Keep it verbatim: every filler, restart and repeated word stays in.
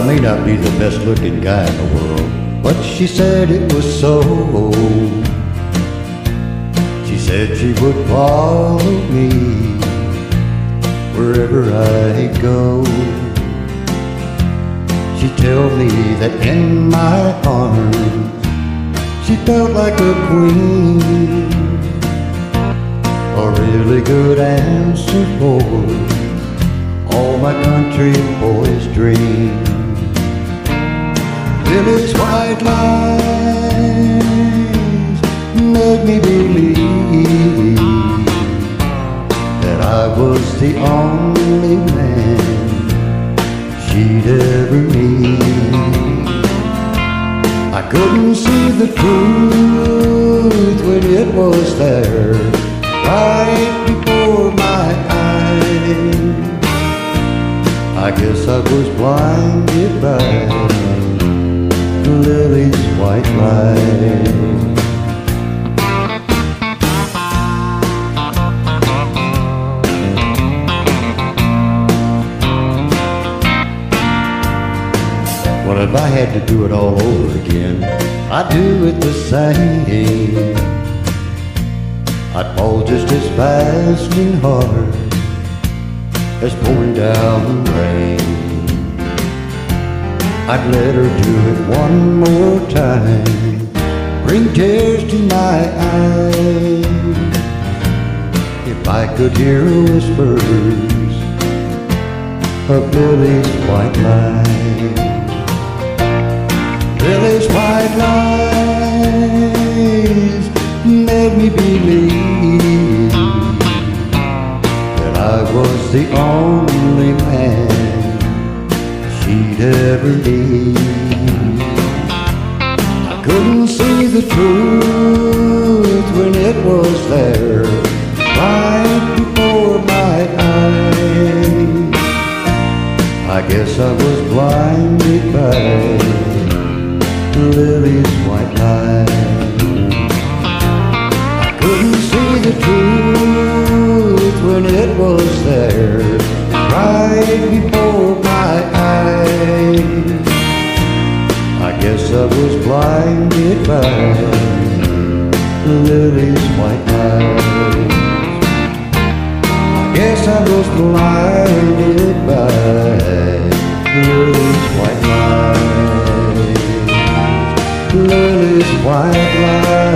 may not be the best looking guy in the world, but she said it was so. She said she would follow me wherever I go. She told me that in my arms she felt like a queen, a really good answer for all my country boys' dreams. Lily's white lies made me believe that I was the only man she'd ever need. I couldn't see the truth when it was there, right before my eyes. I guess I was blinded by Lily's white light. Well, if I had to do it all over again, I'd do it the same. I'd fall just as fast and hard as pouring down rain. I'd let her do it one more time, bring tears to my eyes. If I could hear whispers of Lily's white light. Lily's white lies made me believe that I was the only man she'd ever need. I couldn't see the truth when it was there, right before my eyes. I guess I was blinded by Lily's white light. I couldn't see the truth when it was there, right before my eyes. I guess I was blinded by Lily's white light. I guess I was blinded by Lily's white light. Lily's white light.